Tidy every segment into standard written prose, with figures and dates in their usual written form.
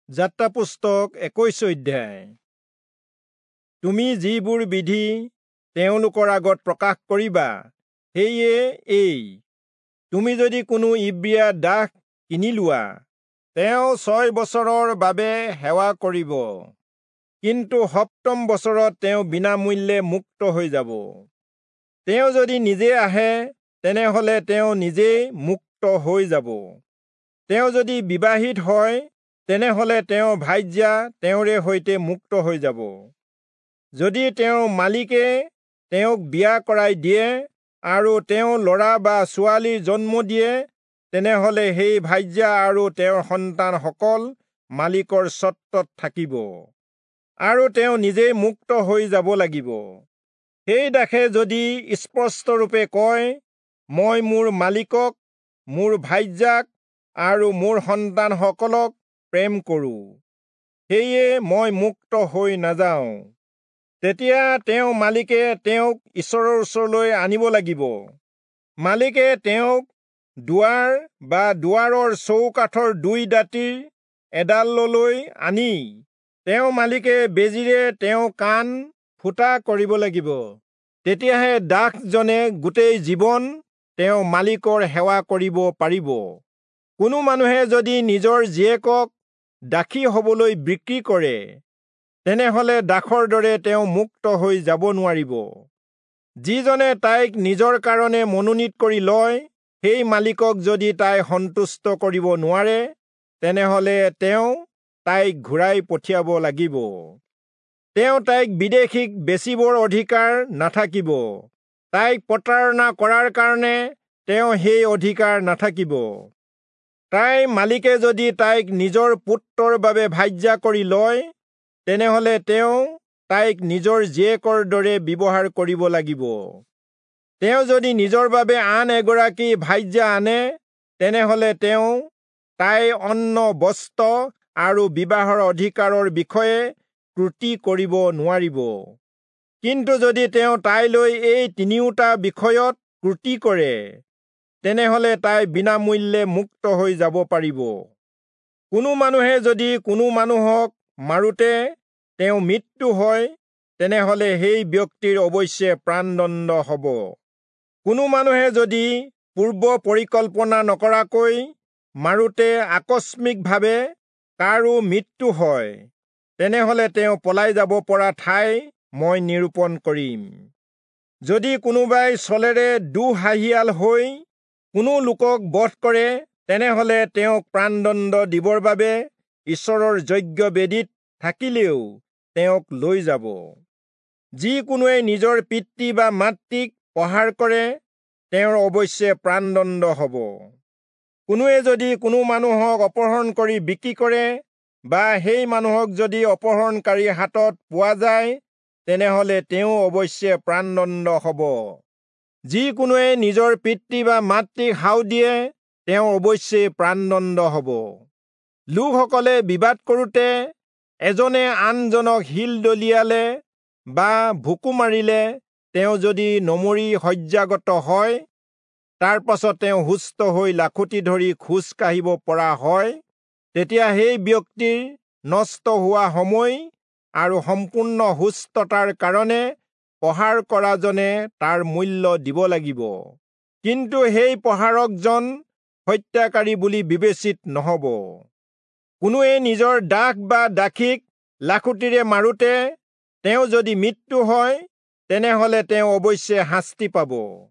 যাত্ৰা পুস্তক 21 অধ্যায়। তুমি যিবোৰ বিধি তেওঁলোকৰ আগত প্ৰকাশ কৰিবা, সেয়ে এই: তুমি যদি কোনো ইব্ৰিয়া দাস কিনি লোৱা, তেওঁ 6 বছৰৰ বাবে সেৱা কৰিব, কিন্তু 7ম বছৰত তেওঁ বিনামূল্যে মুক্ত হৈ যাব। তেওঁ যদি নিজে আহে, তেনেহলে তেওঁ নিজেই মুক্ত হৈ যাব। তেওঁ যদি বিবাহিত হয়, তেনেহলে তেওঁৰ ভাৰ্যা তেওঁৰে সৈতে মুক্ত হৈ যাব। যদি তেওঁৰ মালিকে তেওঁক বিয়া কৰাই দিয়ে আৰু তেওঁ ল'ৰা বা ছোৱালীৰ জন্ম দিয়ে, তেনেহলে সেই ভাৰ্যা আৰু তেওঁৰ সন্তানসকল মালিকৰ স্বত্বত থাকিব আৰু তেওঁ নিজেই মুক্ত হৈ যাব লাগিব। সেই দাসে যদি স্পষ্টৰূপে কয়, মই মোৰ মালিকক, মোৰ ভাৰ্যাক আৰু মোৰ সন্তানসকলক প্ৰেম কৰোঁ, সেয়ে মই মুক্ত হৈ নাযাওঁ, তেতিয়া তেওঁ মালিকে তেওঁক ঈশ্বৰৰ ওচৰলৈ আনিব লাগিব। মালিকে তেওঁক দুৱাৰ বা দুৱাৰৰ চৌকাঠৰ 2 দাঁতিৰ এডাললৈ আনি তেওঁ মালিকে বেজীৰে তেওঁ কাণ ফুটা কৰিব লাগিব। তেতিয়াহে দাসজনে গোটেই জীৱন তেওঁ মালিকৰ সেৱা কৰিব পাৰিব। কোনো মানুহে যদি নিজৰ জীয়েকক দাসী হবলৈ বিক্ৰী কৰে, তেনেহলে দাসৰ দৰে তেওঁ মুক্ত হৈ যাব নোৱাৰিব। যিজনে তাইক নিজৰ কাৰণে মনোনীত কৰি লয়, সেই মালিকক যদি তাই সন্তুষ্ট কৰিব নোৱাৰে, তেনেহলে তেওঁ তাইক ঘূৰাই পঠিয়াব লাগিব। তেওঁ তাইক বিদেশীক বেচিবৰ অধিকাৰ নাথাকিব। তাইক প্ৰতাৰণা কৰাৰ কাৰণে তেওঁ সেই অধিকাৰ নাথাকিব। তাইৰ মালিকে যদি তাইক নিজৰ পুত্ৰৰ বাবে ভাৰ্যা কৰি লয়, তেনেহলে তেওঁ তাইক নিজৰ জীয়েকৰ দৰে ব্যৱহাৰ কৰিব লাগিব। তেওঁ যদি নিজৰ বাবে আন এগৰাকী ভাৰ্যা আনে, তেনেহলে তেওঁ তাইৰ অন্ন, বস্ত্ৰ আৰু বিবাহৰ অধিকাৰৰ বিষয়ে ত্ৰুটি কৰিব নোৱাৰিব। কিন্তু যদি তেওঁ তাইলৈ এই 3টা বিষয়ত ত্ৰুটি কৰে, তেনেহলে তাই বিনামূল্যে মুক্ত হৈ যাব পাৰিব। কোনো মানুহে যদি কোনো মানুহক মাৰোঁতে তেওঁ মৃত্যু হয়, তেনেহলে সেই ব্যক্তিৰ অৱশ্যে প্ৰাণদণ্ড হ'ব। কোনো মানুহে যদি পূৰ্ব পৰিকল্পনা নকৰাকৈ মাৰোঁতে আকস্মিকভাৱে কাৰো মৃত্যু হয়, তেনেহলে তেওঁ পলাই যাব পৰা ঠাই মই নিৰূপণ কৰিম। যদি কোনোবাই ছলেৰে দুঃসাহসিয়াল হৈ কোনো লোকক বধ কৰে, তেনেহলে তেওঁক প্ৰাণদণ্ড দিবৰ বাবে ঈশ্বৰৰ যজ্ঞ বেদীত থাকিলেও তেওঁক লৈ যাব। যিকোনোৱে নিজৰ পিতৃ বা মাতৃক প্ৰহাৰ কৰে, তেওঁৰ অৱশ্যে প্ৰাণদণ্ড হ'ব। কোনোৱে যদি কোনো মানুহক অপহৰণ কৰি বিক্ৰী কৰে বা সেই মানুহক যদি অপহৰণকাৰীৰ হাতত পোৱা যায়, তেনেহলে তেওঁ অৱশ্যে প্ৰাণদণ্ড হ'ব। যিকোনোৱে নিজৰ পিতৃ বা মাতৃক সাও দিয়ে, তেওঁ অৱশ্যে প্ৰাণদণ্ড হ'ব। লোকসকলে বিবাদ কৰোঁতে এজনে আনজনক শিল দলিয়ালে বা ভুকু মাৰিলে, তেওঁ যদি নমৰি শয্যাগত হয়, তাৰ পাছত তেওঁ সুস্থ হৈ লাখুটি ধৰি খোজ কাঢ়িব পৰা হয়, তেতিয়া সেই ব্যক্তিৰ নষ্ট হোৱা সময় আৰু সম্পূৰ্ণ সুস্থতাৰ কাৰণে প্ৰহাৰ কৰাজনে তাৰ মূল্য দিব লাগিব। কিন্তু সেই প্ৰহাৰকজন হত্যাকাৰী বুলি বিবেচিত নহব। কোনোৱে নিজৰ দাস বা দাসীক লাখুটিৰে মাৰোঁতে তেওঁ যদি মৃত্যু হয়, তেনেহলে তেওঁ অৱশ্যে শাস্তি পাব।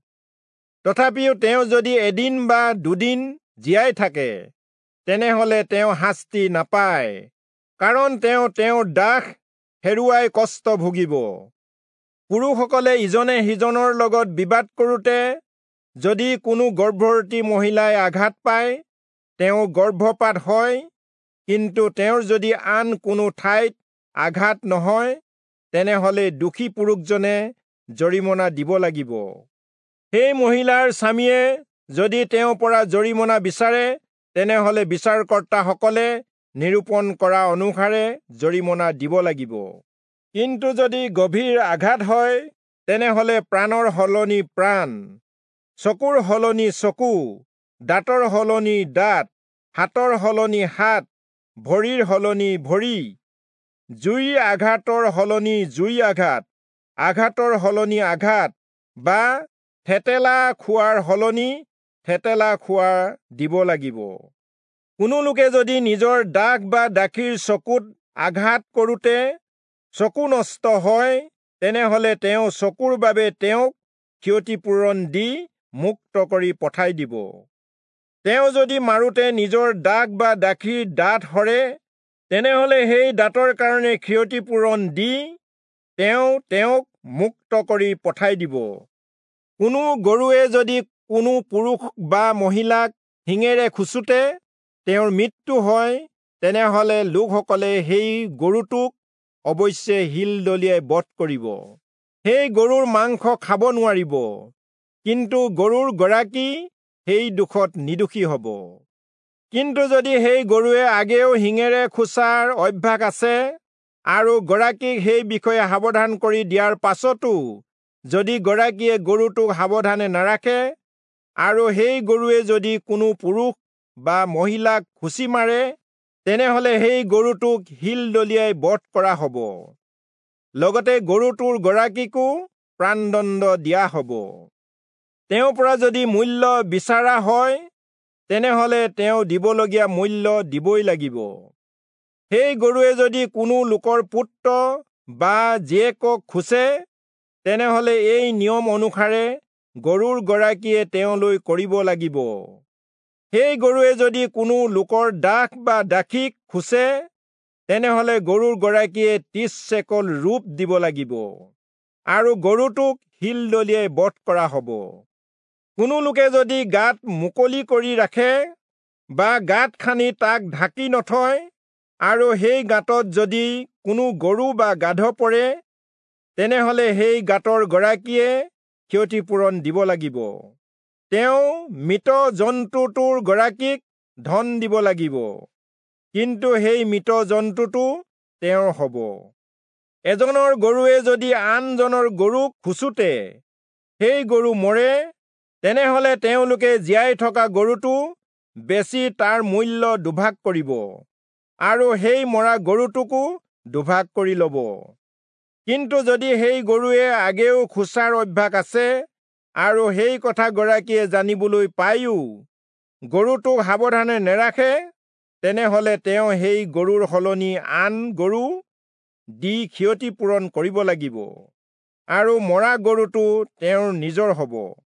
তথাপিও তেওঁ যদি এদিন বা 2 দিন জীয়াই থাকে, তেনেহলে তেওঁ শাস্তি নাপায়, কাৰণ তেওঁ তেওঁৰ দাস হেৰুৱাই কষ্ট ভুগিব। পুৰুষসকলে ইজনে সিজনৰ লগত বিবাদ কৰোঁতে যদি কোনো গৰ্ভৱতী মহিলাই আঘাত পায়, তেওঁ গৰ্ভপাত হয়, কিন্তু তেওঁৰ যদি আন কোনো ঠাইত আঘাত নহয়, তেনেহলে দোষী পুৰুষজনে জৰিমনা দিব লাগিব। সেই মহিলাৰ স্বামীয়ে যদি তেওঁৰ পৰা জৰিমনা বিচাৰে, তেনেহলে বিচাৰকৰ্তাসকলে নিৰূপণ কৰা অনুসাৰে জৰিমনা দিব লাগিব। কিন্তু যদি গভীৰ আঘাত হয়, তেনেহলে প্ৰাণৰ সলনি প্ৰাণ, চকুৰ সলনি চকু, দাঁতৰ সলনি দাঁত, হাতৰ সলনি হাত, ভৰিৰ সলনি ভৰি, জুইৰ আঘাতৰ সলনি জুই আঘাত, আঘাতৰ সলনি আঘাত, বা থেতেলা খোৱাৰ সলনি থেতেলা খোৱা দিব লাগিব। কোনো লোকে যদি নিজৰ দাগ বা দাখীৰ চকুত আঘাত কৰোঁতে চকু নষ্ট হয়, তেনেহলে তেওঁ চকুৰ বাবে তেওঁক ক্ষতিপূৰণ দি মুক্ত কৰি পঠাই দিব। তেওঁ যদি মাৰোঁতে নিজৰ দাগ বা দাখীৰ দাঁত সৰে, তেনেহলে সেই দাঁতৰ কাৰণে ক্ষতিপূৰণ দি তেওঁক মুক্ত কৰি পঠাই দিব। কোনো গৰুৱে যদি কোনো পুৰুষ বা মহিলাক শিঙেৰে খুচোতে তেওঁৰ মৃত্যু হয়, তেনেহলে লোকসকলে সেই গৰুটোক অৱশ্যে শিল দলিয়াই বধ কৰিব। সেই গৰুৰ মাংস খাব নোৱাৰিব, কিন্তু গৰুৰ গৰাকী সেই দোষত নিৰ্দোষী হ'ব। কিন্তু যদি সেই গৰুৱে আগেও শিঙেৰে খোচাৰ অভ্যাস আছে আৰু গৰাকীক সেই বিষয়ে সাৱধান কৰি দিয়াৰ পাছতো যদি গৰাকীয়ে গৰুটোক সাৱধানে নাৰাখে আৰু সেই গৰুৱে যদি কোনো পুৰুষ বা মহিলাক খুচি মাৰে, তেনেহলে সেই গৰুটোক শিল দলিয়াই বধ কৰা হ'ব। লগতে গৰুটোৰ গৰাকীকো প্ৰাণদণ্ড দিয়া হ'ব। তেওঁৰ পৰা যদি মূল্য বিচৰা হয়, তেনেহলে তেওঁ দিবলগীয়া মূল্য দিবই লাগিব। সেই গৰুৱে যদি কোনো লোকৰ পুত্ৰ বা জীয়েকক খুচে, তেনেহলে এই নিয়ম অনুসাৰে গৰুৰ গৰাকীয়ে তেওঁলৈ কৰিব লাগিব। সেই গৰুৱে যদি কোনো লোকৰ দাখ বা দাখীক খুচে, তেনেহলে গৰুৰ গৰাকীয়ে 30 চেকল ৰূপ দিব লাগিব আৰু গৰুটোক শিল দলিয়াই বধ কৰা হ'ব। কোনো লোকে যদি গাত মুকলি কৰি ৰাখে বা গাঁত খান্দি তাক ঢাকি নথয় আৰু সেই গাঁতত যদি কোনো গৰু বা গাধ পৰে, তেনেহলে সেই গাঁতৰ গৰাকীয়ে ক্ষতিপূৰণ দিব লাগিব। তেওঁ মৃত জন্তুটোৰ গৰাকীক ধন দিব লাগিব, কিন্তু সেই মৃত জন্তুটো তেওঁৰ হ'ব। এজনৰ গৰুৱে যদি আনজনৰ গৰুক খুচোতে সেই গৰু মৰে, তেনেহলে তেওঁলোকে জীয়াই থকা গৰুটো বেচি তাৰ মূল্য দুভাগ কৰিব আৰু সেই মৰা গৰুটোকো দুভাগ কৰি ল'ব। কিন্তু যদি সেই গৰুৱে আগেও খোচাৰ অভ্যাস আছে আৰু সেই কথা গৰাকীয়ে জানিবলৈ পায়ো গৰুটোক সাৱধানে নেৰাখে, তেনেহলে তেওঁ সেই গৰুৰ সলনি আন গৰু দি ক্ষতিপূৰণ কৰিব লাগিব আৰু মৰা গৰুটো তেওঁৰ নিজৰ হ'ব।